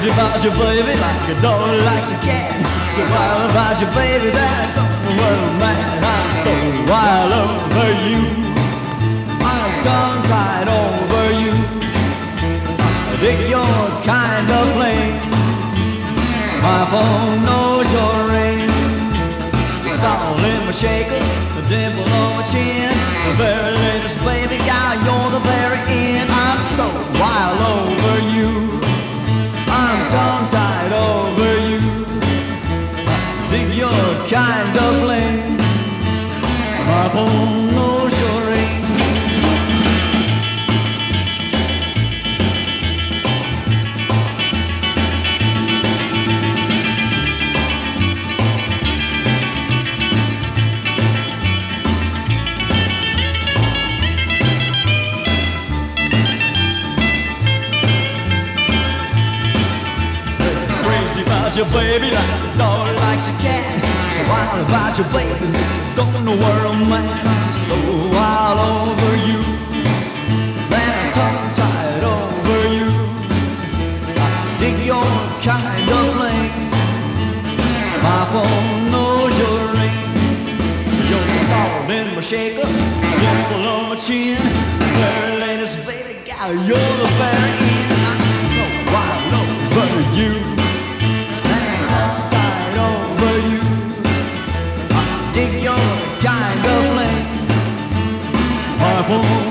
crazy about you, baby, like a dog likes a cat. So wild about you, baby, that I don't know where I'm at. I'm so wild over you. I'm tongue-tied over you. I dig your kind of flame. My phone knows your ring. The salt in my shaker, the dimple on my chin. The very latest baby gal, you're the very end. I'm so wild over you. I'm tongue-tied over you. I dig your kind of flame. My phone knows your ring. About your baby like a dog likes a cat. So wild about your baby, don't know where I'm at. I'm so wild over you, man, I'm tongue-tied over you. I dig your kind of flame. My phone knows your ring. You're the salt in my shaker, dimple on my chin. The very latest baby gal, you're the very end. I'm so wild over you. Dig your kind of flame. My phone